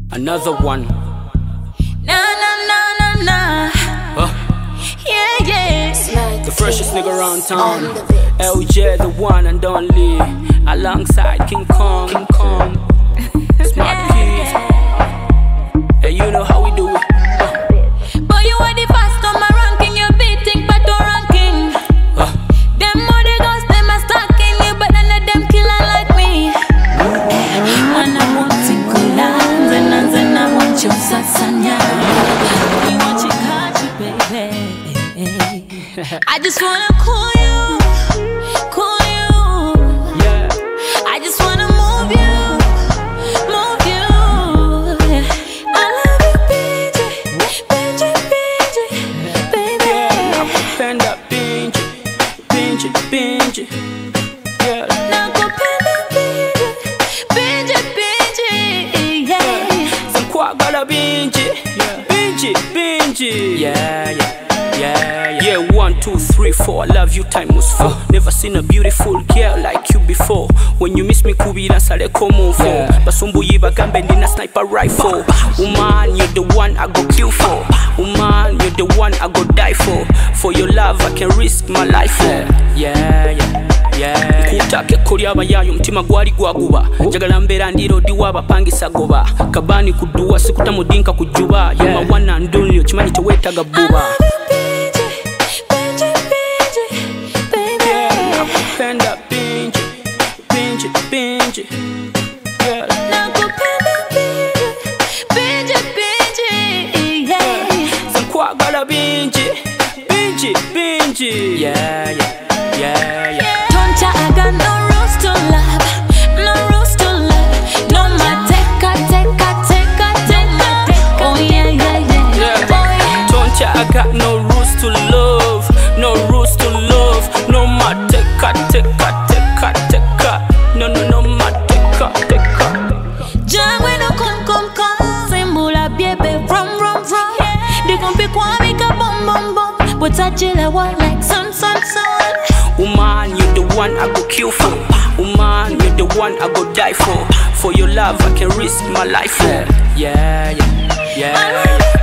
Another one. Na na na na na. Yeah, yeah. The freshest nigga around town. LJ, the one and only. Alongside King Kong. Smart Keys. Hey, you know how we do it. But you are the first on my ranking. You're beating Pato ranking. Them other girls, them are stalking you, but none of them killer like me. When I want to collide, and I want you sasanya. You want you catch you, baby. I just wanna cool you. Yeah. I just wanna move you. I love you, BJ, baby. Yeah, nakupenda Binji. Yeah. Nakupenda BJ, yeah. Sankwagala Binji. Yeah. 1, 2, 3, 4. I love you times 4. Never seen a beautiful girl like you before. When you miss me kubira sale komo for. Basumbu yiba gambe ndina sniper rifle. Woman, you're the one I go kill for. Woman, you're the one I go die for. For your love I can risk my life for. Yeah. Nkutake kuli abayayo mtima gwali gwaguba. Njagala mbera ndiro diwa bapangisa goba. Kabani kuduwa sikuta mudinka kujuba. You my one and only chimani chowetaga buba. Nakupenda Binji. Yeah. Nakupenda BJ, yeah. Sankwagala Binji. Yeah. Don't ya, I got no rules to love. No my take. Oh yeah. Don't ya, I got no rules to love. No my take. No my take. Jangwe no come. Simbula biebe rum. They gon' pick one make a bum. But I chill a one like sun. Woman, you're the one I go kill for. Woman, you're the one I go die for. For your love I can risk my life for. Yeah.